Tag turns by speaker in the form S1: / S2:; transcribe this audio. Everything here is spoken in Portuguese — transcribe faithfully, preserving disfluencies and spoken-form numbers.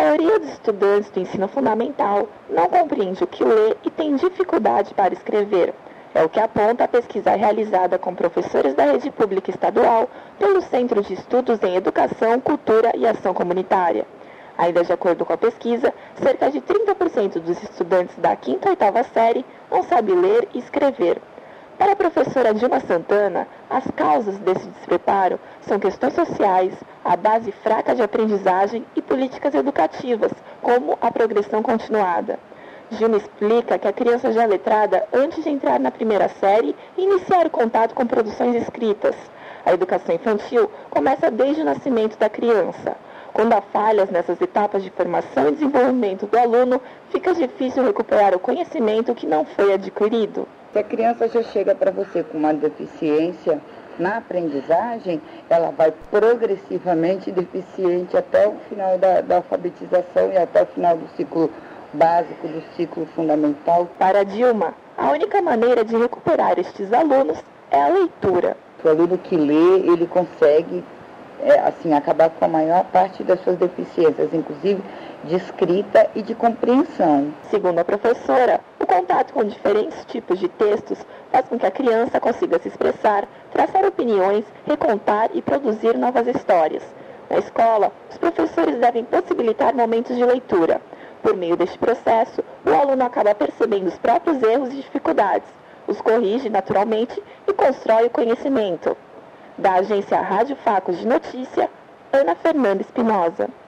S1: maioria dos estudantes do ensino fundamental não compreende o que lê e tem dificuldade para escrever. É o que aponta a pesquisa realizada com professores da rede pública estadual pelo Centro de Estudos em Educação, Cultura e Ação Comunitária. Ainda de acordo com a pesquisa, cerca de trinta por cento dos estudantes da quinta e oitava série não sabem ler e escrever. Para a professora Dilma Santana, as causas desse despreparo são questões sociais, a base fraca de aprendizagem e políticas educativas, como a progressão continuada. Dilma explica que a criança já é letrada antes de entrar na primeira série e iniciar o contato com produções escritas. A educação infantil começa desde o nascimento da criança. Quando há falhas nessas etapas de formação e desenvolvimento do aluno, fica difícil recuperar o conhecimento que não foi adquirido.
S2: Se a criança já chega para você com uma deficiência na aprendizagem, ela vai progressivamente deficiente até o final da, da alfabetização e até o final do ciclo básico, do ciclo fundamental.
S1: Para Dilma, a única maneira de recuperar estes alunos é a leitura.
S2: O aluno que lê, ele consegue é, assim, acabar com a maior parte das suas deficiências, inclusive de escrita e de compreensão.
S1: Segundo a professora, o contato com diferentes tipos de textos faz com que a criança consiga se expressar, traçar opiniões, recontar e produzir novas histórias. Na escola, os professores devem possibilitar momentos de leitura. Por meio deste processo, o aluno acaba percebendo os próprios erros e dificuldades, os corrige naturalmente e constrói o conhecimento. Da agência Rádio Facos de Notícia, Ana Fernanda Espinosa.